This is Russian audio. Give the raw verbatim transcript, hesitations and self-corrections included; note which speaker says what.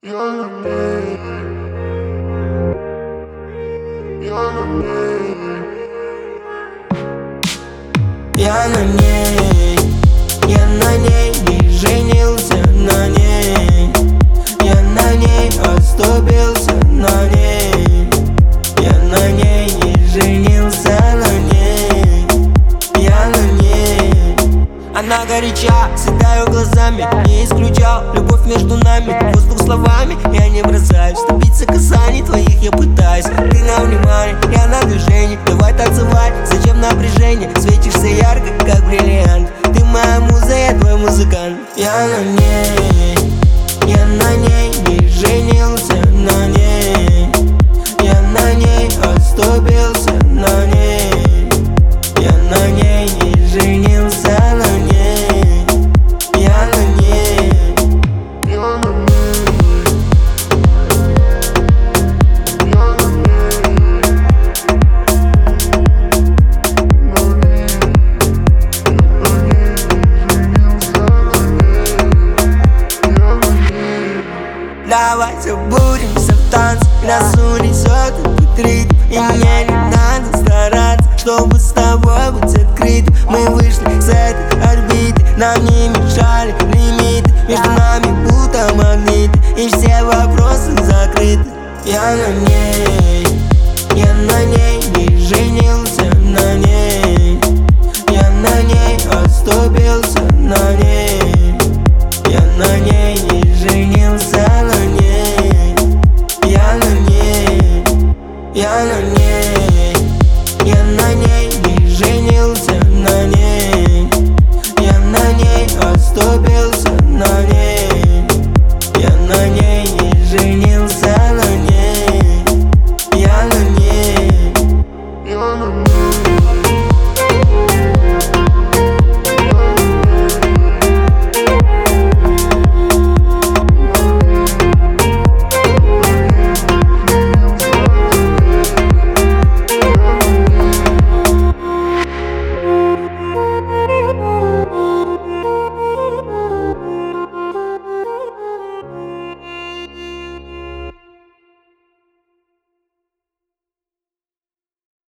Speaker 1: Я на ней, я на ней,
Speaker 2: я на ней, я на ней и женился на ней. Я на ней оступился на ней. Я на ней и женился на ней. Я на ней. Она горяча, съедаю глазами. Не исключал любовь между нами. Воздух словами, я не бросаюсь. Добиться касаний твоих я пытаюсь. Ты на внимание, я на движении. Давай танцевать, зачем напряжение? Светишься ярко, как бриллиант. Ты моя муза, я твой музыкант. Я на ней, я на ней и женился на ней. Я на ней оступился на ней. Я на ней и женился на ней. Я на ней,
Speaker 1: я на ней, я на ней, на ней, на ней, женился на ней, я на ней.
Speaker 2: давай забудемся в танце. Нас унесет этот ритм. И мне не надо стараться, чтобы с тобой быть открытым. Мы вышли с этой орбиты, нам не мешали лимиты. Между нами будто магниты, и все вопросы закрыты. Я на ней, я на ней и женился